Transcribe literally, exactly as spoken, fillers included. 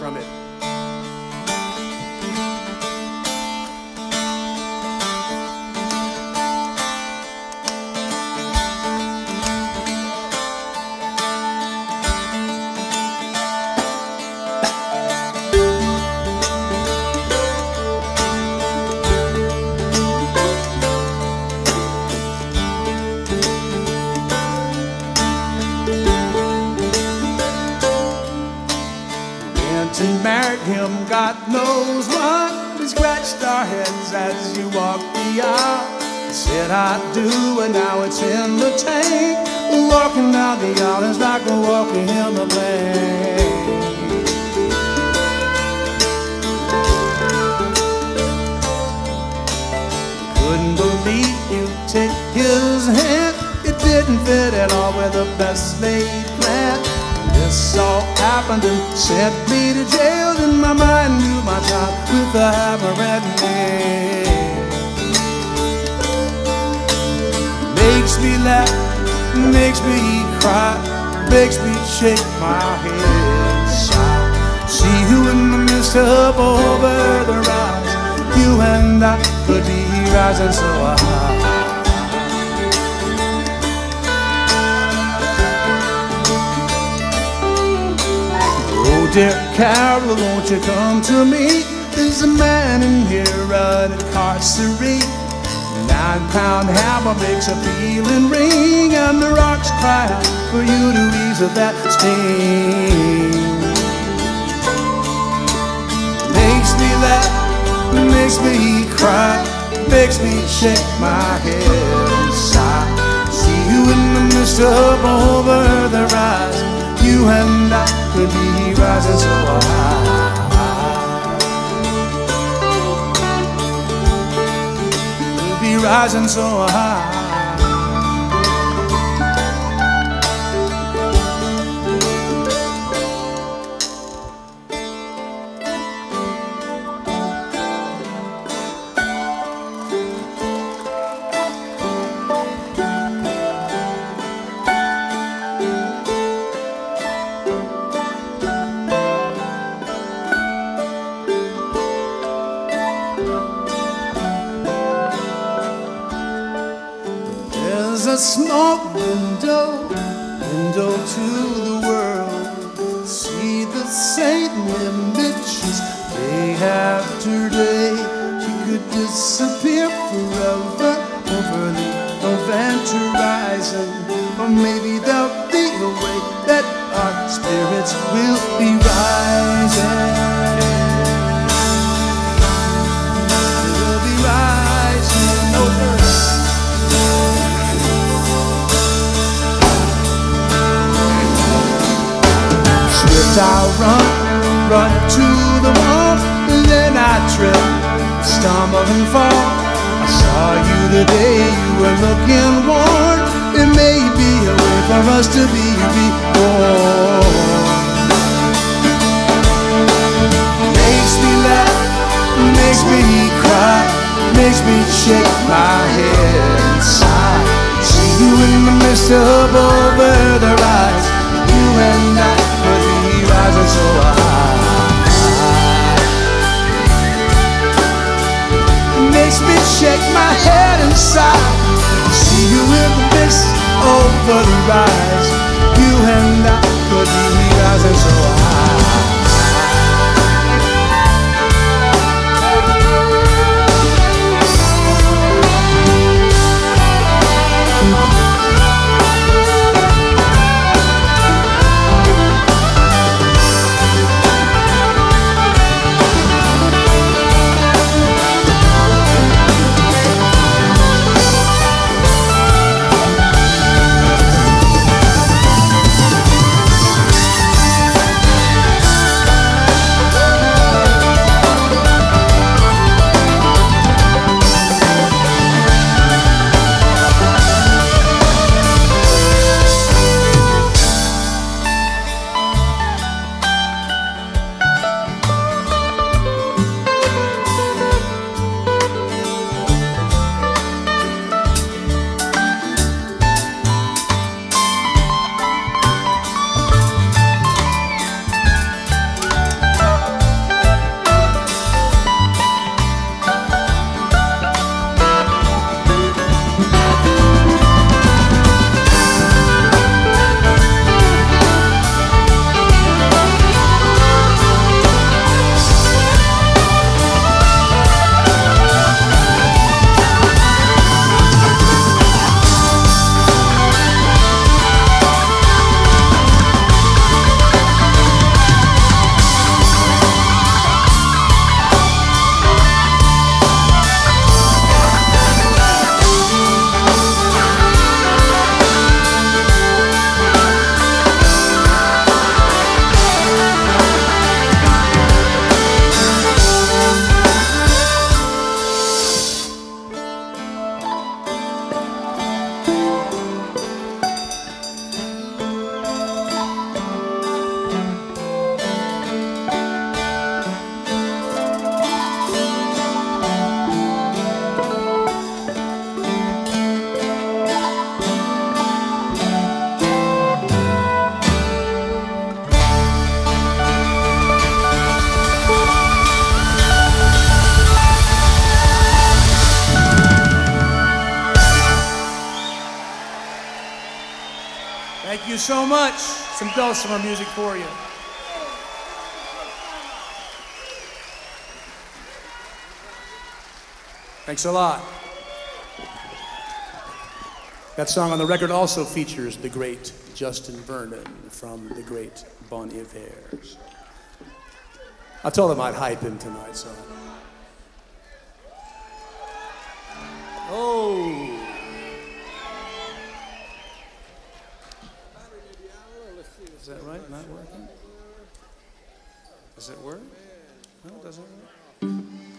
from it. And married him, God knows what. We scratched our heads as you walked the aisle. Said I do, and now it's in the tank. Walking down the aisle is like a walking in the blank. Couldn't believe you take his hand. It didn't fit at all with the best laid plan. This all happened and sent me to jail. In my mind, knew my time with a hammer and nail. Makes me laugh, makes me cry, makes me shake my head, sigh. See you in the midst of over the rise. You and I could be rising so high. Dear Carol, won't you come to me? There's a man in here running carcery. Nine pound hammer makes a peeling ring, and the rocks cry out for you to ease that sting. Makes me laugh, makes me cry, makes me shake my head and sigh. See you in the midst of over the rise. You and I could be rising so high. We'll be rising so high. There's a small window, window to the world. See the saintly images day after day. She could disappear forever over the event horizon, or maybe there'll be a way that our spirits will be rising. We'll be rising over. I run, run to the wall, and then I trip, stumble and fall. I saw you today, you were looking worn. It may be a way for us to be reborn. Makes me laugh, makes me cry, makes me shake my head and sigh. See you in the midst of over the rise. You and I could be rising so high. It makes me shake my head and sigh. See you in the midst over the rise. You and I could be rising so high. you so much. Some dulcimer music for you. Thanks a lot. That song on the record also features the great Justin Vernon from the great Bon Iver. I told him I'd hype him tonight, so. Oh. Is that right? Not working? Does it work? No, it doesn't work.